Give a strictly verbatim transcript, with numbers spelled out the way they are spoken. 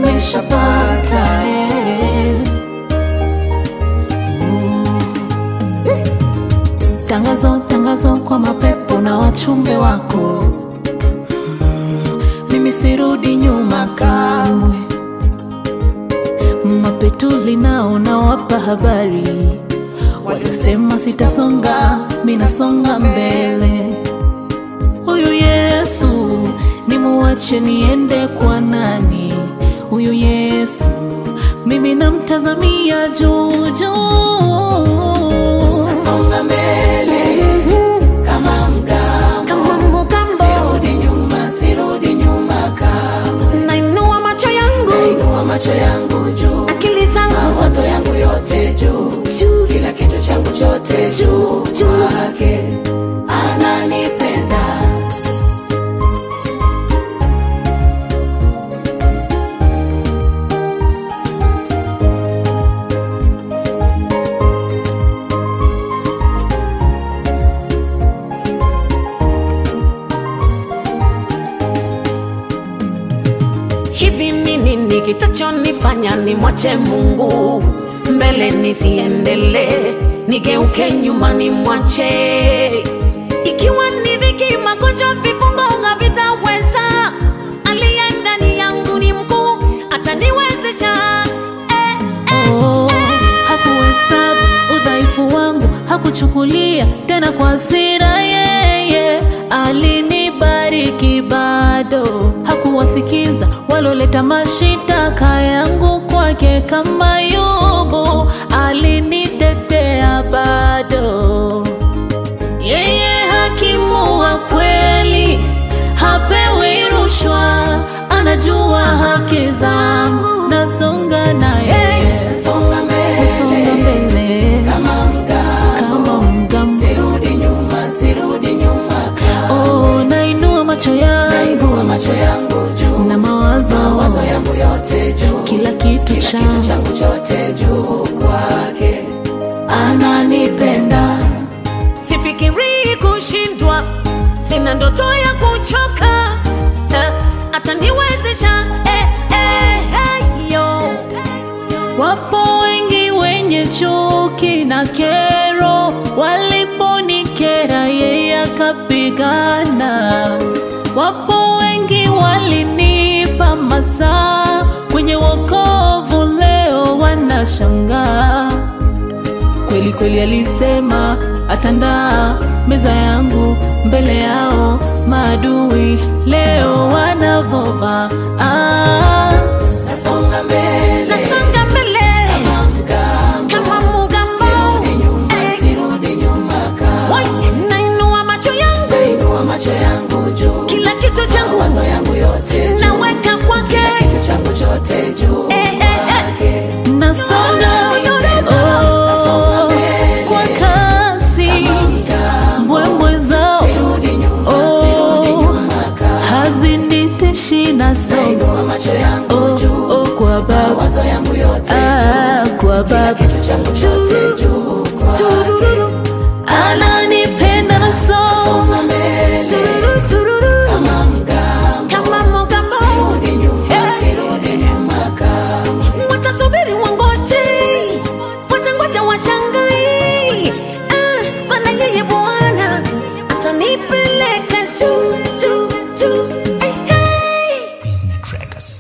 umeshapata eh. uh. Tangazo, tangazo kwa mapepo na wachumbe wako, mimi sirudi nyuma kamwe. Mapetuli nao nawapa habari, waliosema sitasonga, mimi nasonga mbele. Huyu Yesu nimuache niende kwa nani? Huyu Yesu mimi namtazamia juu juu. Nasonga mbele kama mgambo, kama mgambo, sirudi nyuma, sirudi nyuma kamwe. Nainua macho yangu, nainua macho yangu juu, akili zangu, mawazo yangu yote juu, juu, kila kitu changu chote juu, juu kwake ananipenda. Hivi nini nikitachonifanya nimwache Mungu mbele nisiendelee, nigeuke nyuma nimwache? Ikiwa ni dhiki, magonjwa, vifungo havitaweza, aliye ndani yangu ni mkuu, ataniwezesha eh, eh, oh, eh. Hakuhesabu udhaifu wangu, hakuchukulia tena kwa hasira yeye, alinibariki bado. Hakuwasikiza waloleta mashitaka yangu kwake, kama Yobu alinitetea bado. Yeye hakimu wa kweli, hapewi rushwa, anajua haki zangu, nasonga naye. Nasonga mbele kama mgambo, mgambo, sirudi nyuma, sirudi nyuma kamwe. oh, nainua macho yangu, nainua macho yangu juu, na mawazo, mawazo yangu yote juu, kila kitu kila kitu changu chote juu, kwake ananipenda. Sifikiri kushindwa, sina ndoto ya kuchoka, eh, ataniwezesha eh, eh, eh, yo. Wapo wengi wenye chuki na kero, waliponikera yeye akapigana. Wapo wengi walinipa masaa, kwenye wokovu leo wanashangaa. Kweli kweli alisema atandaa meza yangu mbele yao maadui, leo wanavova. Ah, nasonga mbele, nasonga mbele kama mgambo, kama mgambo, sirudi nyuma, eh, sirudi nyuma kamwe. Nainua macho yangu, nainua macho yangu juu, kila kitu changu, mawazo yangu yote juu, naweka kwake, kila kitu changu chote juu, eh, eh, eh. Nasonga kwa kasi, mbwembwe zao haziniteshi, nasonga macho yangu juu, oh, kwa Baba, mawazo yangu yote ah, kwa Baba, kitu changu chote juu, kwake ananipenda, nasonga mbele kama mgambo, kama mgambo, sirudi nyuma, sirudi nyuma kamwe. watasubiri wangoje, watangoja washangai, ah, maana yeye Bwana atanipeleka juu juu juu, hey, hey. Business Trackers.